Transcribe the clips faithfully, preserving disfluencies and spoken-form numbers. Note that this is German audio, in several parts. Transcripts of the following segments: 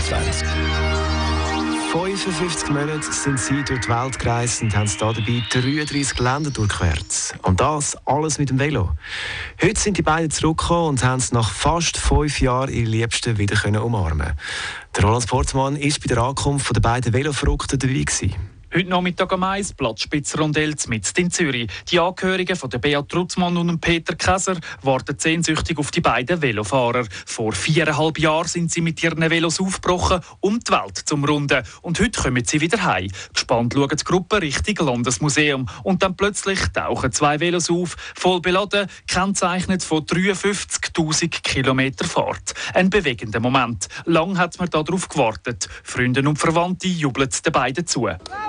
vierundzwanzig. fünfundfünfzig Monate sind sie durch die Welt gereist und haben dabei dreiunddreißig Länder durchquert. Und das alles mit dem Velo. Heute sind die beiden zurückgekommen und haben es nach fast fünf Jahren ihre Liebsten wieder umarmen. Der Roland Portmann war bei der Ankunft der beiden Veloverrückten dabei gewesen. Heute Nachmittag am Eis, Platzspitzrondell mitten in Zürich. Die Angehörigen von Beat Trutzmann und Peter Käser warten sehnsüchtig auf die beiden Velofahrer. Vor viereinhalb Jahren sind sie mit ihren Velos aufgebrochen, um die Welt zu runden. Und heute kommen sie wieder heim. Gespannt schauen die Gruppe Richtung Landesmuseum. Und dann plötzlich tauchen zwei Velos auf, voll beladen, kennzeichnet von dreiundfünfzigtausend Kilometer Fahrt. Ein bewegender Moment. Lang hat man darauf gewartet. Freunde und Verwandte jubeln den beiden zu.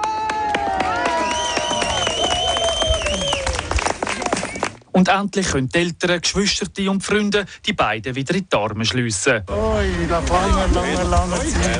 Und endlich können die Eltern, Geschwister und Freunde die beiden wieder in die Arme schliessen. Oi, nach langer, langer, langer Zeit.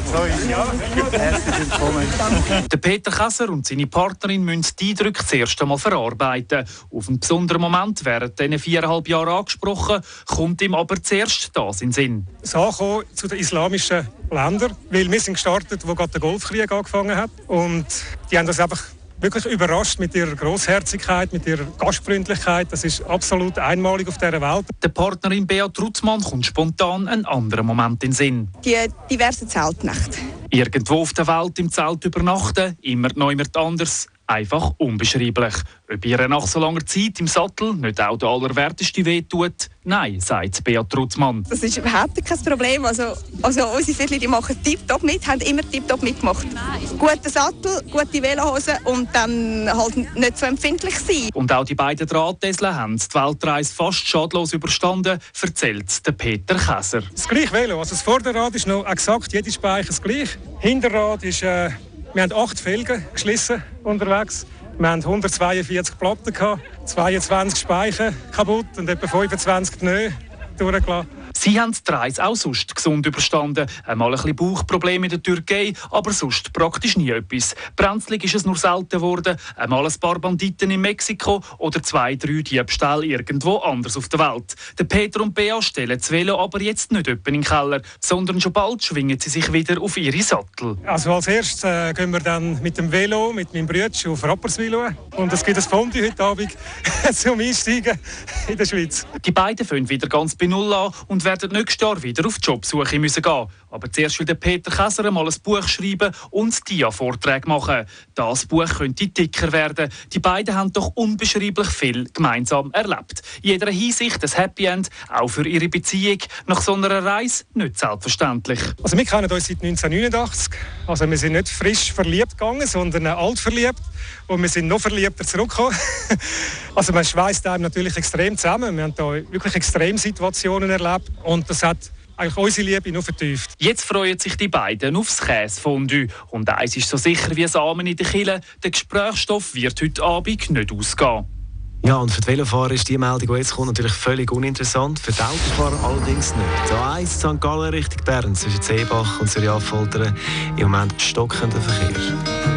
Herzlich willkommen. Der Peter Käser und seine Partnerin müssen die Eindrücke das erste Mal verarbeiten. Auf einen besonderen Moment während diesen viereinhalb Jahren angesprochen, kommt ihm aber zuerst das in den Sinn. Das Ankommen zu den islamischen Ländern, weil wir sind gestartet, wo gerade der Golfkrieg angefangen hat. Und die haben das einfach wirklich überrascht mit ihrer Grossherzigkeit, mit ihrer Gastfreundlichkeit. Das ist absolut einmalig auf dieser Welt. Der Partnerin Beat Trutzmann kommt spontan ein anderer Moment in den Sinn. Die diversen Zeltnächte. Irgendwo auf der Welt im Zelt übernachten, immer noch jemand anders. Einfach unbeschreiblich. Ob ihr nach so langer Zeit im Sattel nicht auch der Allerwerteste wehtut? Nein, sagt Beat Trutzmann. Das ist überhaupt kein Problem. Also, also unsere Viertel, die machen tiptop mit, haben immer tiptop mitgemacht. Guter Sattel, gute Velohose und dann halt nicht so empfindlich sein. Und auch die beiden Drahtesler haben die Weltreise fast schadlos überstanden, erzählt der Peter Käser. Das gleiche Velo. Also das Vorderrad ist noch exakt jede Speiche das gleiche. Hinterrad ist... Äh Wir haben acht Felgen geschlissen unterwegs. Wir haben hundertzweiundvierzig Platten gehabt, zweiundzwanzig Speichen kaputt und etwa fünfundzwanzig Pneu durchgelassen. Sie haben die Reise auch sonst gesund überstanden. Einmal ein bisschen Bauchprobleme in der Türkei, aber sonst praktisch nie etwas. Brenzlig ist es nur selten geworden. Einmal ein paar Banditen in Mexiko oder zwei, drei Diebstähle irgendwo anders auf der Welt. Der Peter und Bea stellen das Velo aber jetzt nicht etwa in den Keller, sondern schon bald schwingen sie sich wieder auf ihre Sattel. Also als erstes äh, gehen wir dann mit dem Velo, mit meinem Bruder auf Rapperswil. Und es gibt ein Fondue heute Abend zum Einsteigen in der Schweiz. Die beiden fangen wieder ganz bei Null an und werden nächstes Jahr wieder auf Jobsuche müssen gehen. Aber zuerst will der Peter Käser mal ein Buch schreiben und Dia-Vorträge machen. Das Buch könnte dicker werden. Die beiden haben doch unbeschreiblich viel gemeinsam erlebt. In jeder Hinsicht ein Happy End, auch für ihre Beziehung. Nach so einer Reise nicht selbstverständlich. Also wir kennen uns seit neunzehnhundertneunundachtzig. Also wir sind nicht frisch verliebt gegangen, sondern alt verliebt. Und wir sind noch verliebter zurückgekommen. Also man schweißt einem natürlich extrem zusammen. Wir haben hier wirklich Extremsituationen erlebt. Und das hat eigentlich unsere Liebe noch vertieft. Jetzt freuen sich die beiden aufs Käsefondue. Und eins ist so sicher wie Samen in der Kille: der Gesprächsstoff wird heute Abend nicht ausgehen. Ja, und für die Velofahrer ist die Meldung, die jetzt kommt, natürlich völlig uninteressant. Für die Autofahrer allerdings nicht. A eins Sankt Gallen Richtung Bern zwischen Seebach und Zürich-Affoltern im Moment stockender Verkehr.